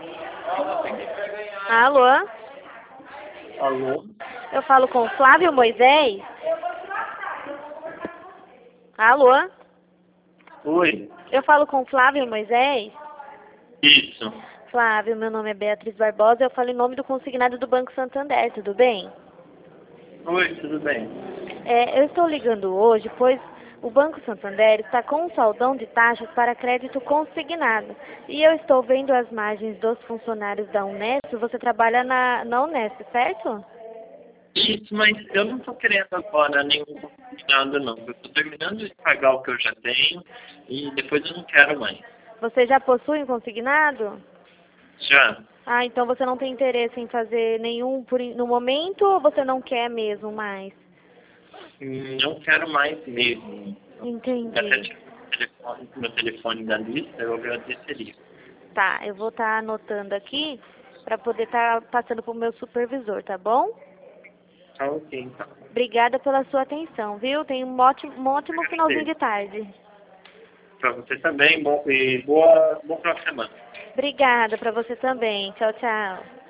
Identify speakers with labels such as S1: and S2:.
S1: Alô?
S2: Alô?
S1: Eu falo com o Flávio Moisés? Alô?
S2: Oi?
S1: Eu falo com o Flávio Moisés?
S2: Isso.
S1: Flávio, meu nome é Beatriz Barbosa, eu falo em nome do consignado do Banco Santander, tudo bem?
S2: Oi, tudo bem?
S1: Eu estou ligando hoje, pois o Banco Santander está com um saldão de taxas para crédito consignado. E eu estou vendo as margens dos funcionários da Unesp. Você trabalha na Unesp, certo?
S2: Isso, mas eu não estou querendo agora nenhum consignado, não. Eu estou terminando de pagar o que eu já tenho e depois eu não quero mais.
S1: Você já possui um consignado?
S2: Já.
S1: Ah, então você não tem interesse em fazer nenhum no momento ou você não quer mesmo mais?
S2: Não quero mais mesmo. Até
S1: Entendi.
S2: tirar meu telefone da lista, eu agradeceria.
S1: Tá, eu vou estar anotando aqui para poder estar passando para o meu supervisor, tá bom?
S2: Tá ok, então.
S1: Obrigada pela sua atenção, viu? Tenha um ótimo finalzinho de tarde.
S2: Para você também, bom final de semana.
S1: Obrigada para você também. Tchau, tchau.